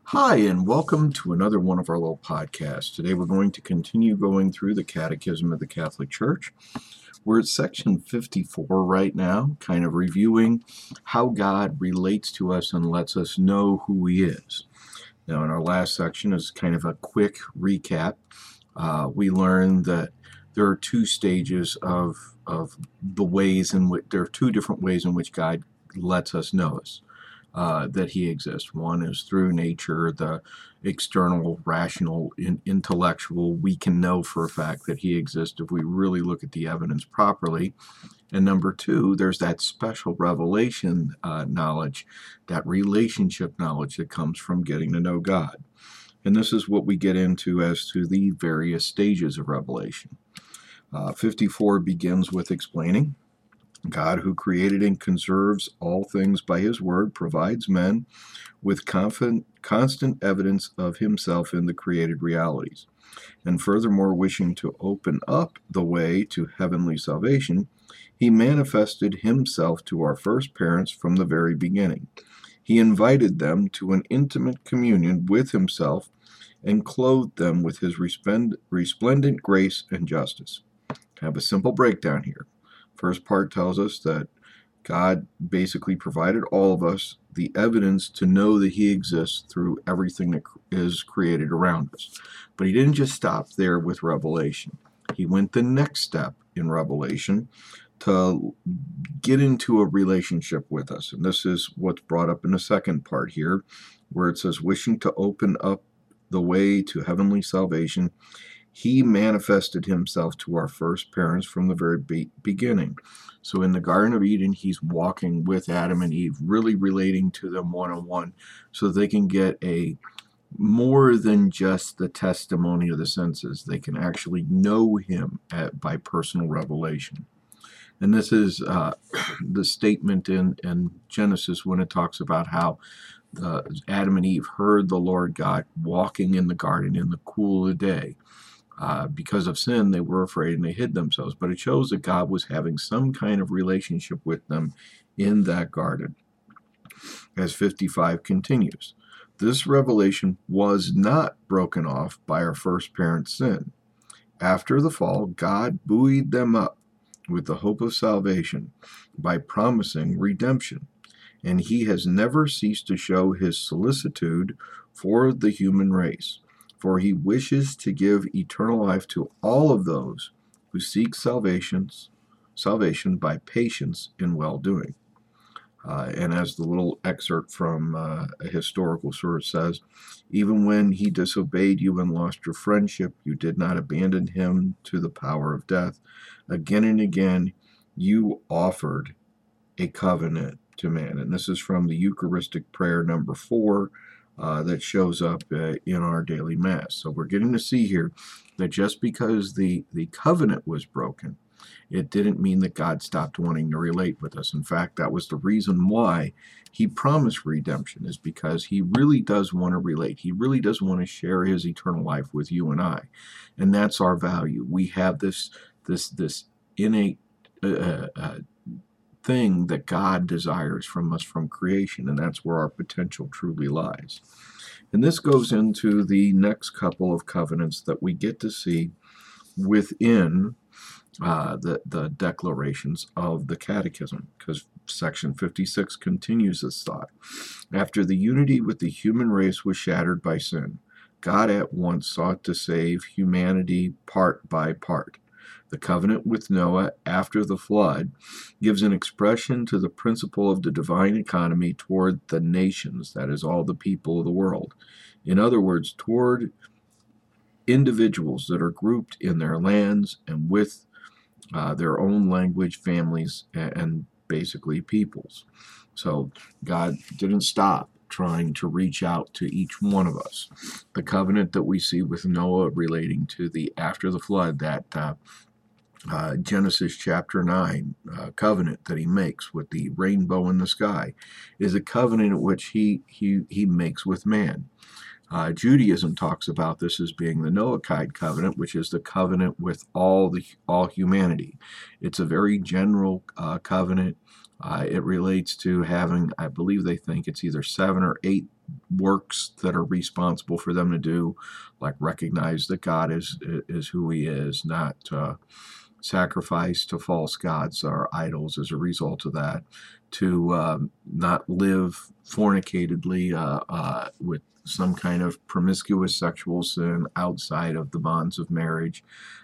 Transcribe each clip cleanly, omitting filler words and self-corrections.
Hi, and welcome to another one of our little podcasts. Today we're going to continue going through the Catechism of the Catholic Church. We're at section 54 right now, kind of reviewing how God relates to us and lets us know who He is. Now, in our last section, is kind of a quick recap. We learned that there are two stages of the ways in which there are two different ways in which God lets us know us. That he exists. One is through nature, the external, rational, intellectual. We can know for a fact that he exists if we really look at the evidence properly. And number two, there's that special revelation knowledge, that relationship knowledge that comes from getting to know God. And this is what we get into as to the various stages of revelation. 54 begins with explaining God, who created and conserves all things by his word, provides men with constant evidence of himself in the created realities. And furthermore, wishing to open up the way to heavenly salvation, he manifested himself to our first parents from the very beginning. He invited them to an intimate communion with himself and clothed them with his resplendent grace and justice. I have a simple breakdown here. First part tells us that God basically provided all of us the evidence to know that he exists through everything that is created around us. But he didn't just stop there with revelation. He went the next step in revelation to get into a relationship with us. And this is what's brought up in the second part here, where it says, wishing to open up the way to heavenly salvation, he manifested himself to our first parents from the very beginning. So in the Garden of Eden, he's walking with Adam and Eve, really relating to them one-on-one so they can get a more than just the testimony of the senses. They can actually know him by personal revelation. And this is the statement in Genesis when it talks about how Adam and Eve heard the Lord God walking in the garden in the cool of the day. Because of sin, they were afraid and they hid themselves. But it shows that God was having some kind of relationship with them in that garden. As 55 continues, this revelation was not broken off by our first parents' sin. After the fall, God buoyed them up with the hope of salvation by promising redemption. And he has never ceased to show his solicitude for the human race. For he wishes to give eternal life to all of those who seek salvation by patience in well-doing. And as the little excerpt from a historical source says, even when he disobeyed you and lost your friendship, you did not abandon him to the power of death. Again and again, you offered a covenant to man. And this is from the Eucharistic prayer number 4, that shows up in our daily Mass. So we're getting to see here that just because the covenant was broken, it didn't mean that God stopped wanting to relate with us. In fact, that was the reason why he promised redemption, is because he really does want to relate. He really does want to share his eternal life with you and I. And that's our value. We have this innate thing that God desires from us from creation, and that's where our potential truly lies. And this goes into the next couple of covenants that we get to see within the declarations of the Catechism, because section 56 continues this thought. After the unity with the human race was shattered by sin, God at once sought to save humanity part by part. The covenant with Noah after the flood gives an expression to the principle of the divine economy toward the nations, that is, all the people of the world. In other words, toward individuals that are grouped in their lands and with their own language, families, and basically peoples. So God didn't stop trying to reach out to each one of us. The covenant that we see with Noah relating to the after the flood, that Genesis chapter 9 covenant that he makes with the rainbow in the sky, is a covenant in which he makes with man. Judaism talks about this as being the Noahide covenant, which is the covenant with all humanity. It's a very general covenant. It relates to having, I believe they think it's either 7 or 8 works that are responsible for them to do, like recognize that God is who He is, not sacrifice to false gods or idols as a result of that, to not live fornicatedly with some kind of promiscuous sexual sin outside of the bonds of marriage,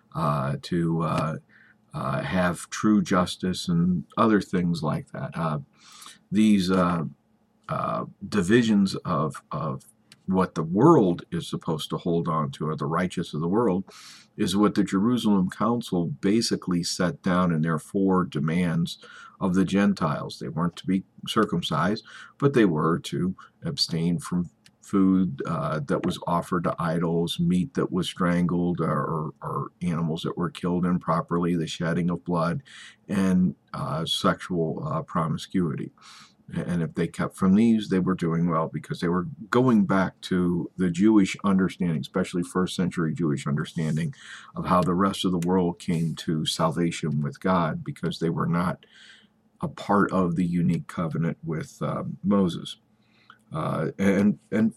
to have true justice and other things like that. These divisions of what the world is supposed to hold on to, or the righteous of the world, is what the Jerusalem Council basically set down in their 4 demands of the Gentiles. They weren't to be circumcised, but they were to abstain from food that was offered to idols, meat that was strangled, or animals that were killed improperly, the shedding of blood, and sexual promiscuity. And if they kept from these, they were doing well, because they were going back to the Jewish understanding, especially first century Jewish understanding, of how the rest of the world came to salvation with God, because they were not a part of the unique covenant with Moses. And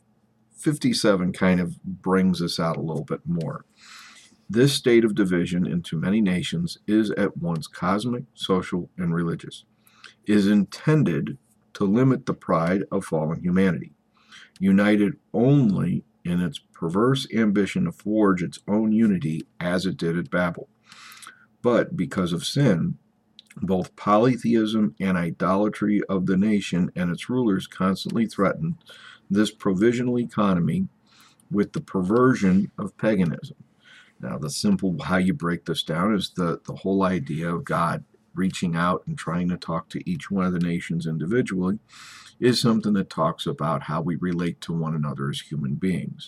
57 kind of brings us out a little bit more. This state of division into many nations is at once cosmic, social, and religious, is intended to limit the pride of fallen humanity, united only in its perverse ambition to forge its own unity as it did at Babel. But because of sin, both polytheism and idolatry of the nation and its rulers constantly threaten this provisional economy with the perversion of paganism. Now, the simple how you break this down is the whole idea of God reaching out and trying to talk to each one of the nations individually is something that talks about how we relate to one another as human beings.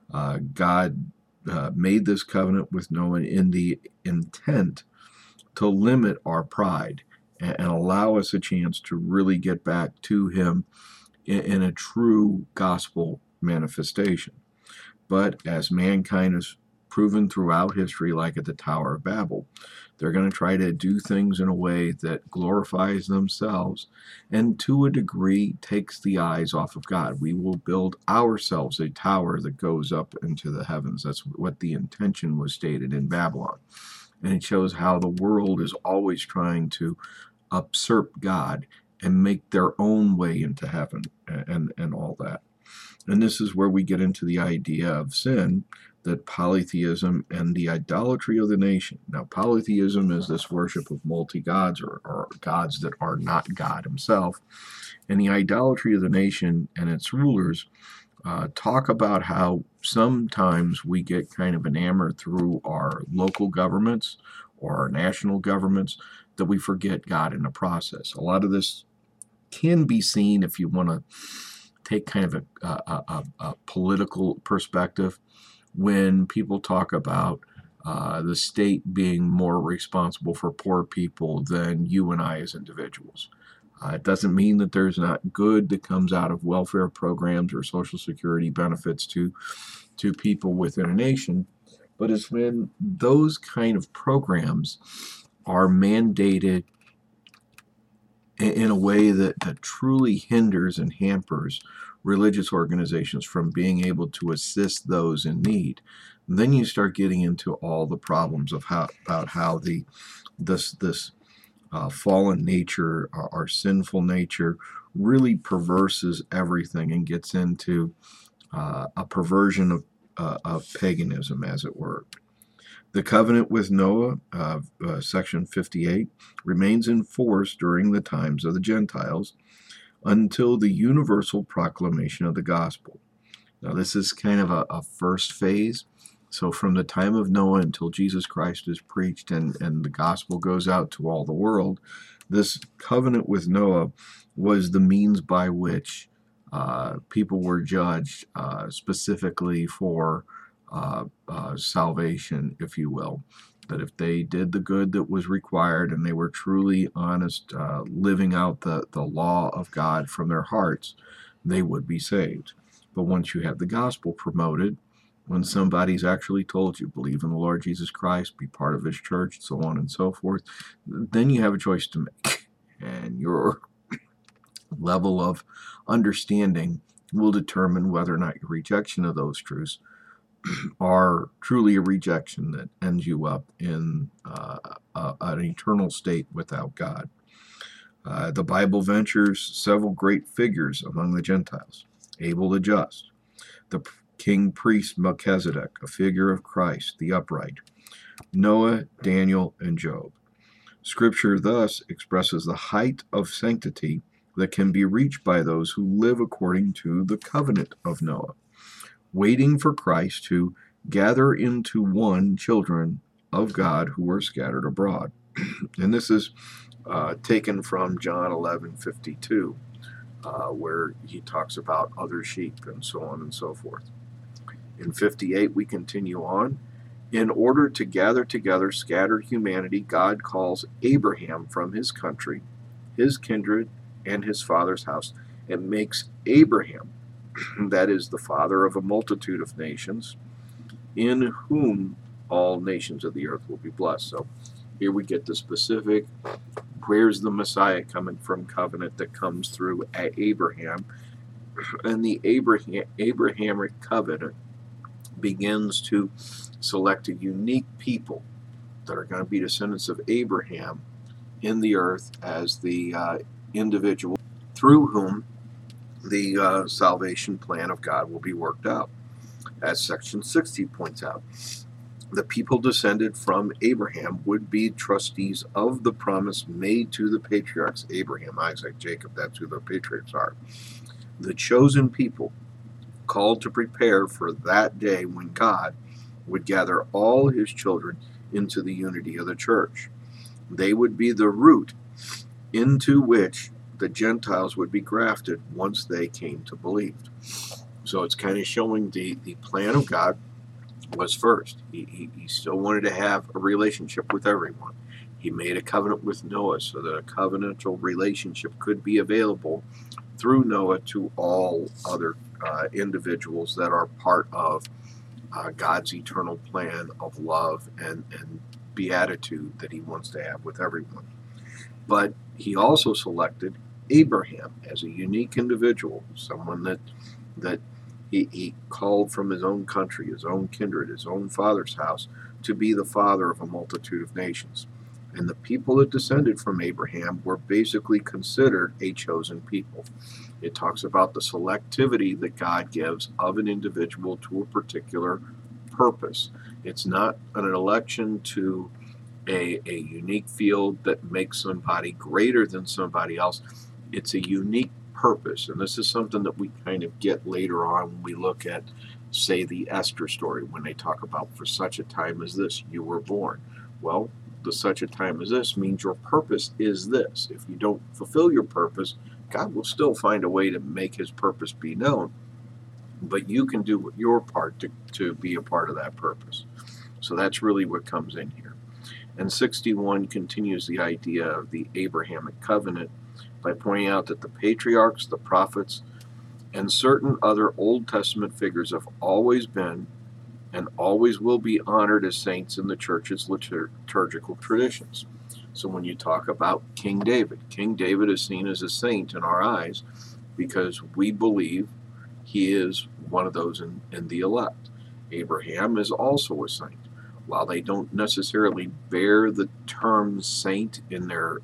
God made this covenant with Noah in the intent to limit our pride and allow us a chance to really get back to Him in a true gospel manifestation. But as mankind has proven throughout history, like at the Tower of Babel, they're going to try to do things in a way that glorifies themselves and to a degree takes the eyes off of God. We will build ourselves a tower that goes up into the heavens. That's what the intention was stated in Babylon. And it shows how the world is always trying to usurp God and make their own way into heaven and all that. And this is where we get into the idea of sin, that polytheism and the idolatry of the nation. Now, polytheism is this worship of multi-gods, or gods that are not God Himself. And the idolatry of the nation and its rulers talk about how sometimes we get kind of enamored through our local governments or our national governments that we forget God in the process. A lot of this can be seen, if you want to take kind of a political perspective, when people talk about the state being more responsible for poor people than you and I as individuals. It doesn't mean that there's not good that comes out of welfare programs or Social Security benefits to people within a nation, but it's when those kind of programs are mandated in a way that truly hinders and hampers religious organizations from being able to assist those in need. And then you start getting into all the problems of how this fallen nature, our sinful nature, really perverses everything and gets into a perversion of paganism, as it were. The covenant with Noah, section 58, remains in force during the times of the Gentiles until the universal proclamation of the gospel. Now, this is kind of a first phase. So from the time of Noah until Jesus Christ is preached and the gospel goes out to all the world, this covenant with Noah was the means by which people were judged specifically for salvation, if you will. That if they did the good that was required and they were truly honest, living out the law of God from their hearts, they would be saved. But once you have the gospel promoted, when somebody's actually told you, believe in the Lord Jesus Christ, be part of His church, so on and so forth, then you have a choice to make. And your level of understanding will determine whether or not your rejection of those truths are truly a rejection that ends you up in an eternal state without God. The Bible ventures several great figures among the Gentiles: Abel the just, the king priest Melchizedek, a figure of Christ the upright, Noah, Daniel, and Job. Scripture thus expresses the height of sanctity that can be reached by those who live according to the covenant of Noah, waiting for Christ to gather into one children of God who are scattered abroad. And this is taken from John 11:52, where he talks about other sheep and so on and so forth. In 58, we continue on. In order to gather together scattered humanity, God calls Abraham from his country, his kindred, and his father's house, and makes Abraham, that is, the father of a multitude of nations, in whom all nations of the earth will be blessed. So here we get the specific, where's the Messiah coming from covenant that comes through Abraham. And the Abrahamic covenant begins to select a unique people that are going to be descendants of Abraham in the earth as the individual through whom the salvation plan of God will be worked out. As section 60 points out, the people descended from Abraham would be trustees of the promise made to the patriarchs, Abraham, Isaac, Jacob. That's who the patriarchs are. The chosen people called to prepare for that day when God would gather all his children into the unity of the church. They would be the root into which the Gentiles would be grafted once they came to believe. So it's kind of showing the plan of God was first. He still wanted to have a relationship with everyone. He made a covenant with Noah so that a covenantal relationship could be available through Noah to all other individuals that are part of God's eternal plan of love and beatitude that he wants to have with everyone. But he also selected Abraham as a unique individual, someone that he called from his own country, his own kindred, his own father's house, to be the father of a multitude of nations. And the people that descended from Abraham were basically considered a chosen people. It talks about the selectivity that God gives of an individual to a particular purpose. It's not an election to a unique field that makes somebody greater than somebody else. It's a unique purpose. And this is something that we kind of get later on when we look at, say, the Esther story, when they talk about for such a time as this, you were born. Well, the such a time as this means your purpose is this. If you don't fulfill your purpose, God will still find a way to make his purpose be known, but you can do your part to be a part of that purpose. So that's really what comes in here. And 61 continues the idea of the Abrahamic covenant by pointing out that the patriarchs, the prophets, and certain other Old Testament figures have always been and always will be honored as saints in the church's liturgical traditions. So when you talk about King David is seen as a saint in our eyes because we believe he is one of those in the elect. Abraham is also a saint. While they don't necessarily bear the term saint in their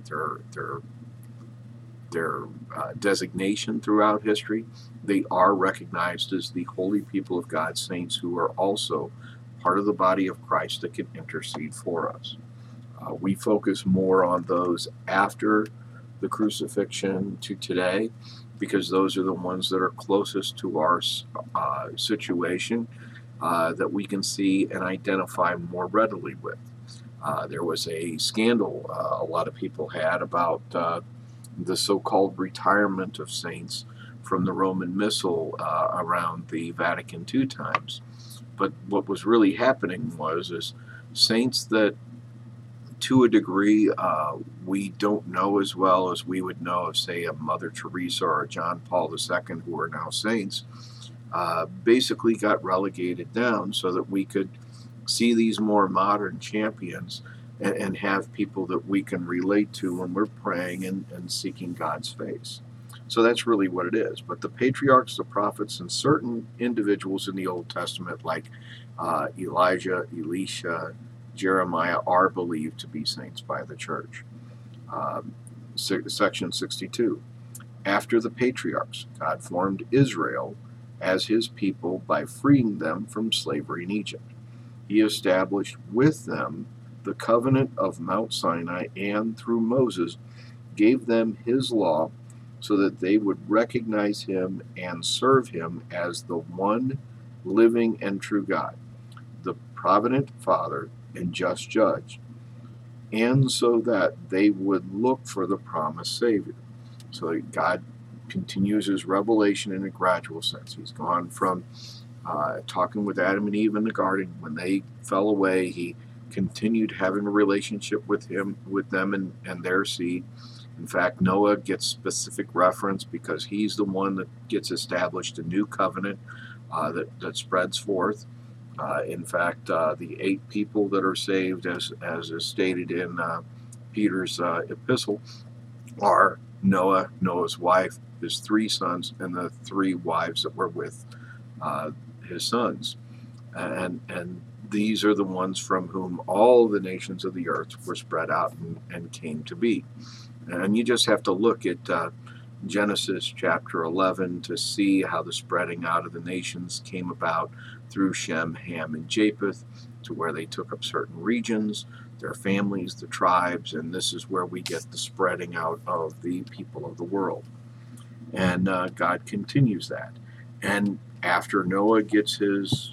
designation throughout history, they are recognized as the holy people of God, saints who are also part of the body of Christ that can intercede for us. We focus more on those after the crucifixion to today because those are the ones that are closest to our situation that we can see and identify more readily with. There was a scandal a lot of people had about the so-called retirement of saints from the Roman Missal around the Vatican II times. But what was really happening is saints that, to a degree, we don't know as well as we would know of, say, a Mother Teresa or a John Paul II, who are now saints, basically got relegated down so that we could see these more modern champions and have people that we can relate to when we're praying and seeking God's face. So that's really what it is. But the patriarchs, the prophets, and certain individuals in the Old Testament, like Elijah, Elisha, Jeremiah, are believed to be saints by the church. Section 62. After the patriarchs, God formed Israel as his people by freeing them from slavery in Egypt. He established with them the covenant of Mount Sinai, and through Moses gave them his law so that they would recognize him and serve him as the one living and true God, the provident Father and just Judge, and so that they would look for the promised Savior. So God continues his revelation in a gradual sense. He's gone from talking with Adam and Eve in the garden. When they fell away, he continued having a relationship with them and their seed. In fact, Noah gets specific reference because he's the one that gets established a new covenant that spreads forth. In fact, the 8 people that are saved, as is stated in Peter's epistle, are Noah, Noah's wife, his 3 sons, and the 3 wives that were with his sons. And these are the ones from whom all the nations of the earth were spread out and came to be. And you just have to look at Genesis chapter 11 to see how the spreading out of the nations came about through Shem, Ham, and Japheth, to where they took up certain regions, their families, the tribes, and this is where we get the spreading out of the people of the world. And God continues that. And after Noah gets his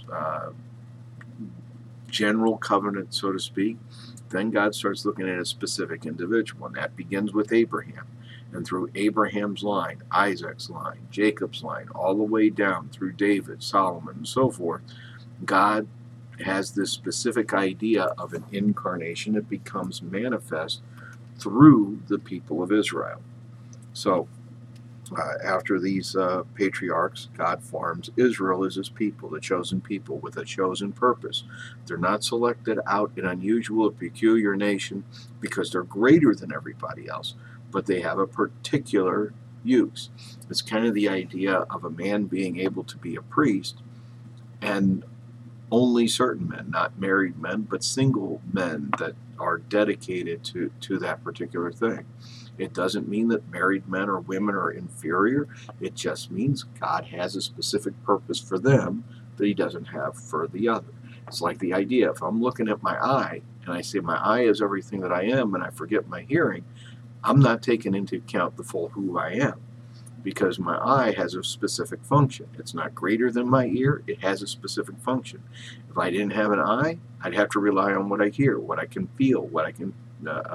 general covenant, so to speak, then God starts looking at a specific individual, and that begins with Abraham. And through Abraham's line, Isaac's line, Jacob's line, all the way down through David, Solomon, and so forth, God has this specific idea of an incarnation that becomes manifest through the people of Israel. So after these patriarchs, God forms Israel as his people, the chosen people with a chosen purpose. They're not selected out an unusual or peculiar nation because they're greater than everybody else, but they have a particular use. It's kind of the idea of a man being able to be a priest, and only certain men, not married men, but single men that are dedicated to that particular thing. It doesn't mean that married men or women are inferior. It just means God has a specific purpose for them that he doesn't have for the other. It's like the idea, if I'm looking at my eye and I say my eye is everything that I am and I forget my hearing, I'm not taking into account the full who I am, because my eye has a specific function. It's not greater than my ear. It has a specific function. If I didn't have an eye, I'd have to rely on what I hear, what I can feel, what I can,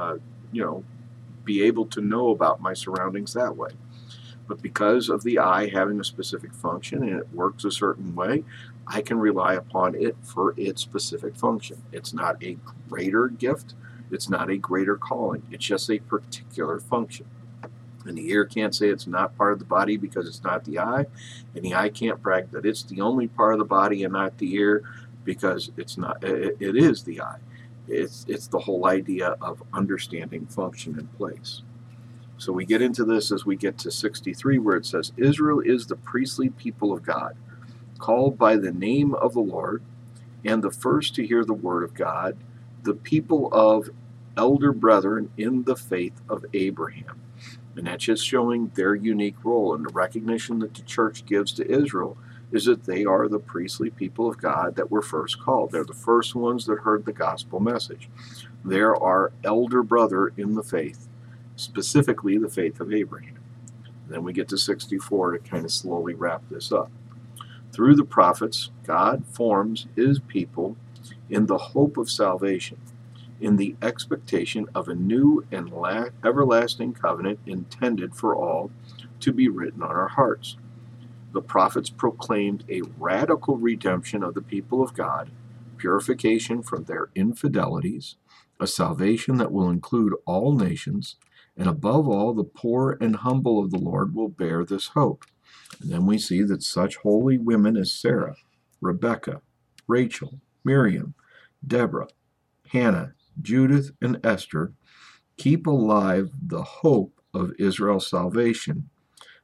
be able to know about my surroundings that way. But because of the eye having a specific function and it works a certain way, I can rely upon it for its specific function. It's not a greater gift. It's not a greater calling. It's just a particular function. And the ear can't say it's not part of the body because it's not the eye. And the eye can't brag that it's the only part of the body and not the ear because it's not. It is the eye. It's the whole idea of understanding function and place. So we get into this as we get to 63, where it says, Israel is the priestly people of God, called by the name of the Lord, and the first to hear the word of God, the people of elder brethren in the faith of Abraham. And that's just showing their unique role, and the recognition that the church gives to Israel is that they are the priestly people of God that were first called. They're the first ones that heard the gospel message. They're our elder brother in the faith, specifically the faith of Abraham. And then we get to 64 to kind of slowly wrap this up. Through the prophets, God forms his people in the hope of salvation, in the expectation of a new and everlasting covenant intended for all to be written on our hearts. The prophets proclaimed a radical redemption of the people of God, purification from their infidelities, a salvation that will include all nations, and above all, the poor and humble of the Lord will bear this hope. And then we see that such holy women as Sarah, Rebecca, Rachel, Miriam, Deborah, Hannah, Judith, and Esther keep alive the hope of Israel's salvation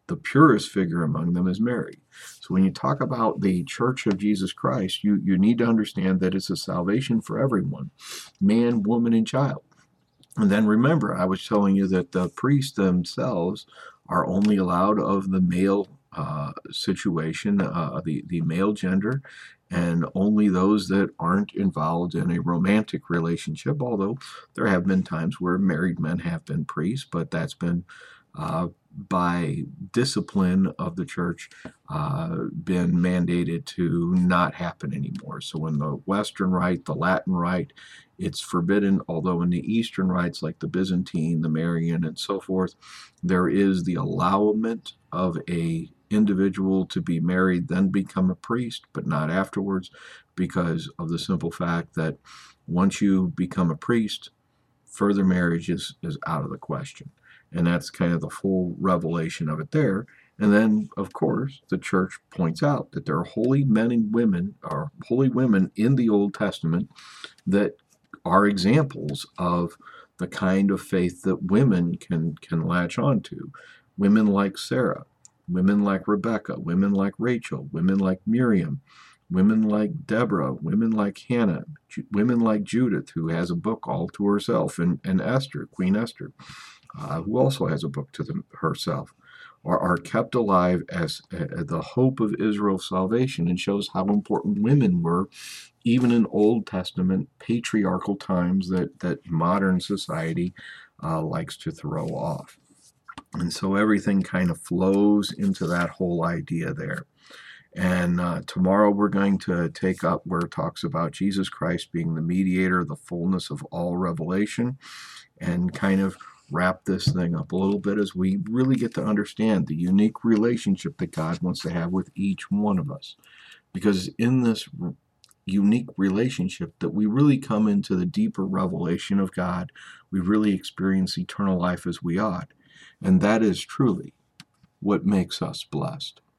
The purest figure among them is Mary. So when you talk about the Church of Jesus Christ, you need to understand that it's a salvation for everyone, man, woman, and child. And then remember, I was telling you that the priests themselves are only allowed of the male situation, the male gender, and only those that aren't involved in a romantic relationship. Although there have been times where married men have been priests, but that's been by discipline of the church been mandated to not happen anymore. So in the Western Rite, the Latin Rite, it's forbidden, although in the Eastern rites like the Byzantine, the Marian, and so forth, there is the allowance of a individual to be married, then become a priest, but not afterwards, because of the simple fact that once you become a priest, further marriage is out of the question. And that's kind of the full revelation of it there. And then, of course, the church points out that there are holy men and women, or holy women in the Old Testament that are examples of the kind of faith that women can latch onto. Women like Sarah, women like Rebecca, women like Rachel, women like Miriam, women like Deborah, women like Hannah, women like Judith, who has a book all to herself, and Esther, Queen Esther, who also has a book to herself, are kept alive as the hope of Israel's salvation, and shows how important women were, even in Old Testament patriarchal times that modern society likes to throw off. And so everything kind of flows into that whole idea there. And tomorrow we're going to take up where it talks about Jesus Christ being the mediator, the fullness of all revelation, and kind of wrap this thing up a little bit as we really get to understand the unique relationship that God wants to have with each one of us. Because in this unique relationship that we really come into the deeper revelation of God, we really experience eternal life as we ought. And that is truly what makes us blessed.